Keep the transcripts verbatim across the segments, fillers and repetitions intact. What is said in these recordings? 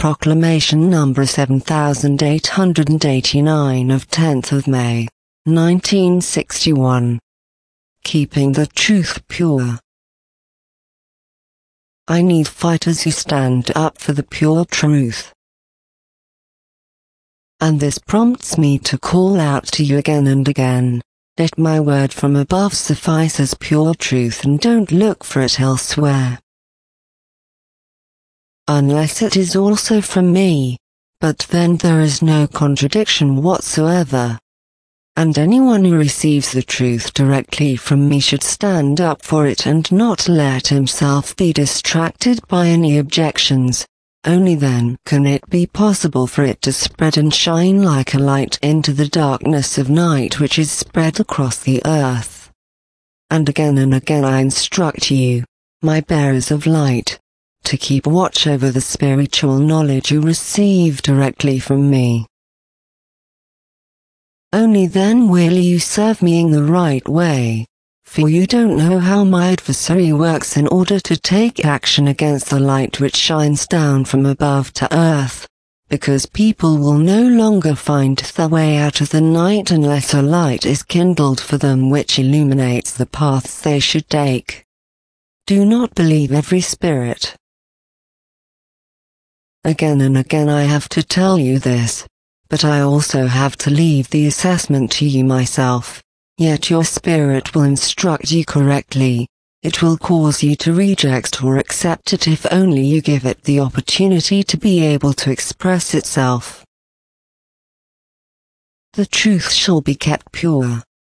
Proclamation number seven thousand eight hundred eighty-nine of tenth of May, nineteen sixty-one. Keeping the truth pure. I need fighters who stand up for the pure truth. And this prompts me to call out to you again and again, let my word from above suffice as pure truth and don't look for it elsewhere. Unless it is also from me, but then there is no contradiction whatsoever. And anyone who receives the truth directly from me should stand up for it and not let himself be distracted by any objections. Only then can it be possible for it to spread and shine like a light into the darkness of night which is spread across the earth. And again and again I instruct you, my bearers of light, to keep watch over the spiritual knowledge you receive directly from me. Only then will you serve me in the right way, for you don't know how my adversary works in order to take action against the light which shines down from above to earth, because people will no longer find the way out of the night unless a light is kindled for them which illuminates the paths they should take. Do not believe every spirit. Again and again I have to tell you this, but I also have to leave the assessment to you myself. Yet your spirit will instruct you correctly. It will cause you to reject or accept it if only you give it the opportunity to be able to express itself. The truth shall be kept pure.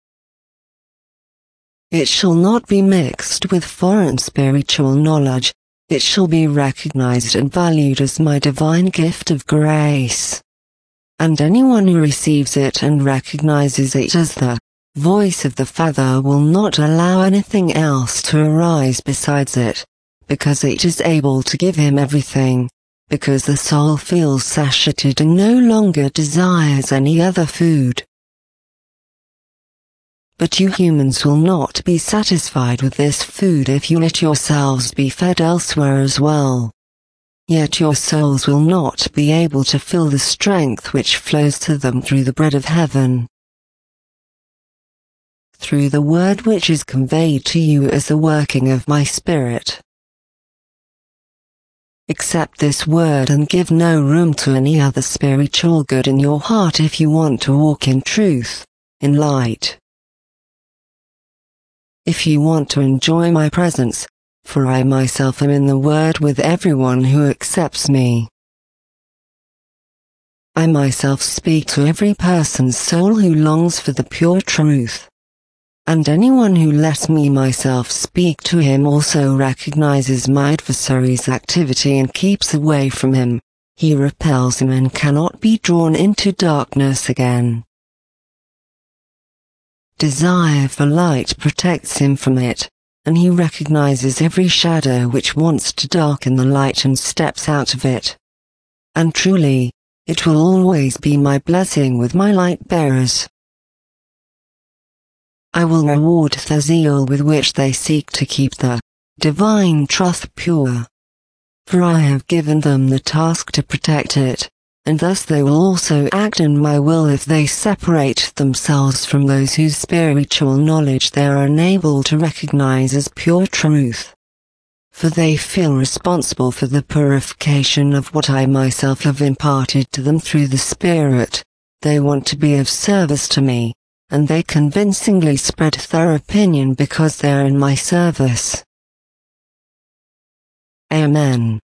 It shall not be mixed with foreign spiritual knowledge. It shall be recognized and valued as my divine gift of grace. And anyone who receives it and recognizes it as the voice of the Father will not allow anything else to arise besides it, because it is able to give him everything, because the soul feels satiated and no longer desires any other food. But you humans will not be satisfied with this food if you let yourselves be fed elsewhere as well. Yet your souls will not be able to feel the strength which flows to them through the bread of heaven, through the word which is conveyed to you as the working of my spirit. Accept this word and give no room to any other spiritual good in your heart if you want to walk in truth, in light. If you want to enjoy my presence, for I myself am in the Word with everyone who accepts me. I myself speak to every person's soul who longs for the pure truth. And anyone who lets me myself speak to him also recognizes my adversary's activity and keeps away from him. He repels him and cannot be drawn into darkness again. Desire for light protects him from it, and he recognizes every shadow which wants to darken the light and steps out of it. And truly, it will always be my blessing with my light bearers. I will reward the zeal with which they seek to keep the divine truth pure, for I have given them the task to protect it, and thus they will also act in my will if they separate themselves from those whose spiritual knowledge they are unable to recognize as pure truth. For they feel responsible for the purification of what I myself have imparted to them through the Spirit. They want to be of service to me, and they convincingly spread their opinion because they are in my service. Amen.